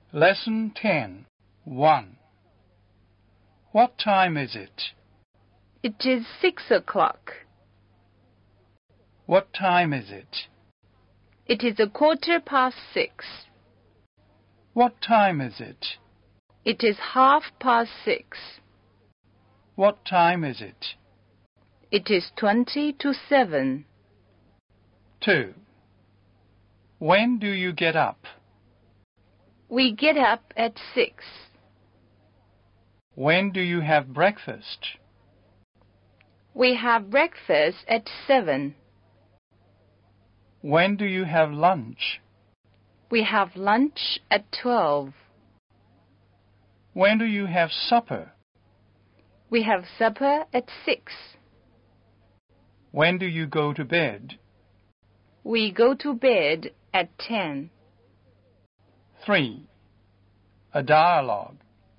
Lesson 10. 1. What time is it? It is 6 o'clock. What time is it? It is 6:15. What time is it? It is 6:30. What time is it? It is 20 to 7. 2. When do you get up? We get up at 6. When do you have breakfast? We have breakfast at 7. When do you have lunch? We have lunch at 12. When do you have supper? We have supper at 6. When do you go to bed? We go to bed at 10. 3. A dialogue.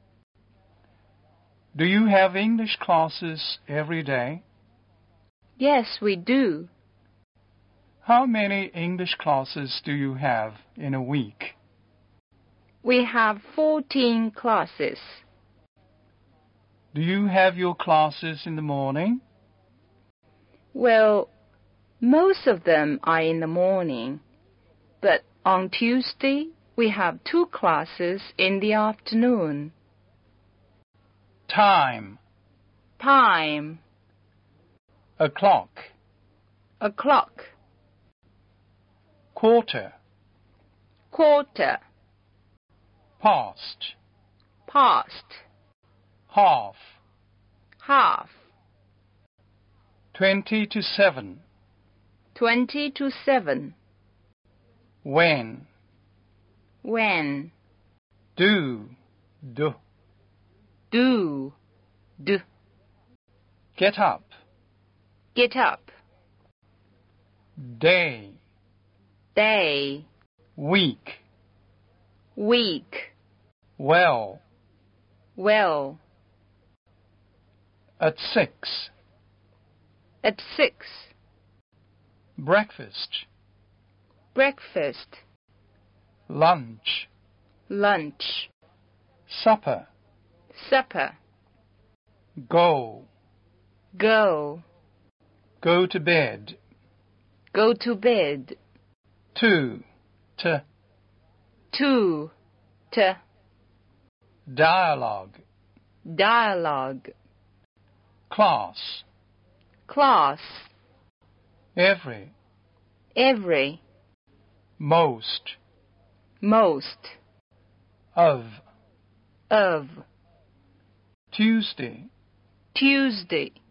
Do you have English classes every day? Yes, we do. How many English classes do you have in a week? We have 14 classes. Do you have your classes in the morning? Well, most of them are in the morning, but on Tuesday we have 2 classes in the afternoon. Time. Time. O'clock. O'clock. Quarter. Quarter. Past. Past. Half. Half. 20 to 7. 20 to 7. When. When. Do. Do. Do. Do. Get up. Get up. Day. Day. Week. Week. Well. Well. At 6. At 6. Breakfast. Breakfast. Lunch. Lunch. Supper. Supper. Go. Go. Go to bed. Go to bed. To. To. To. To. Dialogue. Dialogue. Class. Class. Every. Every. Most. Most. Of. Of. Tuesday. Tuesday.